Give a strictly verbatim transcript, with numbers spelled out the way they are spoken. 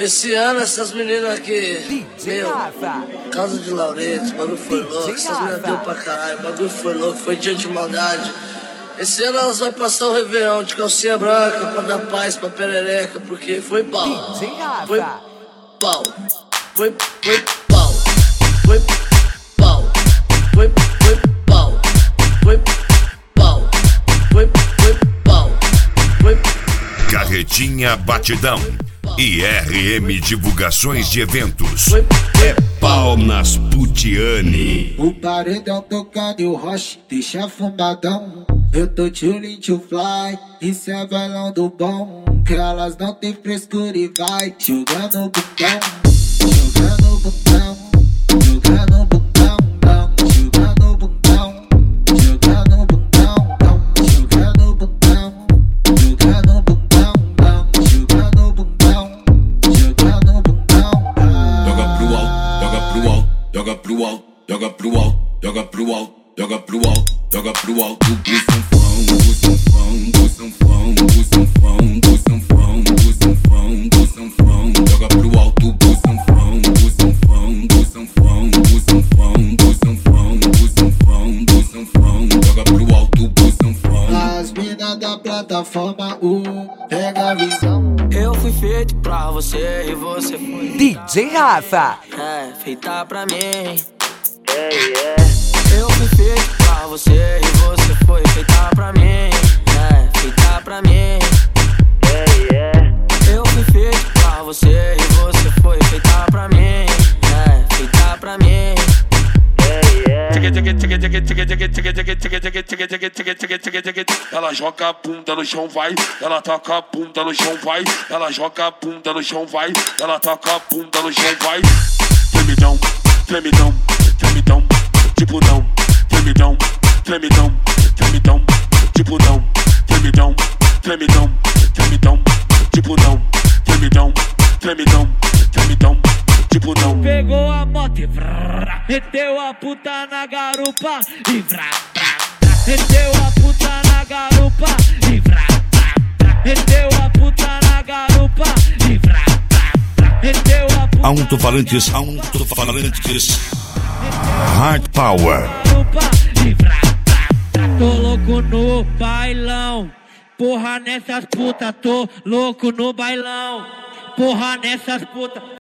Esse ano essas meninas aqui, meu, Casa de Laureto, o bagulho foi louco, essas meninas deu pra caralho, o bagulho foi louco, foi dia de maldade. Esse ano elas vão passar o Réveillon de calcinha branca pra dar paz pra perereca, porque foi pau, foi pau, foi, foi pau, foi pau, foi, foi pau, foi pau, foi, foi pau, foi. Carretinha Batidão e R M Divulgações de Eventos. É pau nas Putiane. O paredão tocando e o roche deixa fumadão. Eu tô chillin' to fly, isso é bailão do bom. Que elas não tem frescura e vai jogando o bundão, jogando o bundão, jogando o bundão, jogando o bundão, jogando o bundão, jogando o bundão, jogando o bundão, jogando o bundão, jogando o bundão. Joga pro alto, joga pro alto, joga pro alto, joga pro alto, joga pro alto, joga pro alto, joga pro alto. Do sanfão, do sanfão, do sanfão, do sanfão, do sanfão, do sanfão, do sanfão. Joga pro alto do sanfão, do sanfão, do sanfão, do sanfão, do sanfão, do sanfão, do sanfão. Joga pro alto do sanfão. As minas da plataforma um, pega a visão. Eu fui feito pra você e você foi D J Rafa. É, feita pra mim. Yeah, yeah. Eu fui feito pra você e você foi feita pra mim. É, feita pra mim. Yeah, yeah. Eu fui feito pra você e você foi feita pra mim. É, feita pra mim. Ela joga a bunda no chão, vai. Ela toca a bunda no chão, vai. Ela joga a bunda no chão, vai. Ela toca a bunda no chão, vai. Tremidão, tremidão, tremidão, tipo não. Tremidão, tremidão, tremidão, tipo não. Tremidão, tremidão, tremidão, tipo não. Tremidão, tremidão, tremidão, tipo não. Pegou a moto e vrrr, meteu a puta na garupa e vrá, vrá, vrá. Meteu a puta na garupa e vrá, vrá, vrá. Meteu a puta na garupa e vrá, vrá, vrá. Meteu a puta Alto-falantes, alto-falantes. Hard Power. e vrá, vrá, vrá. Tô louco no bailão, porra nessas putas, tô louco no bailão, porra nessas putas.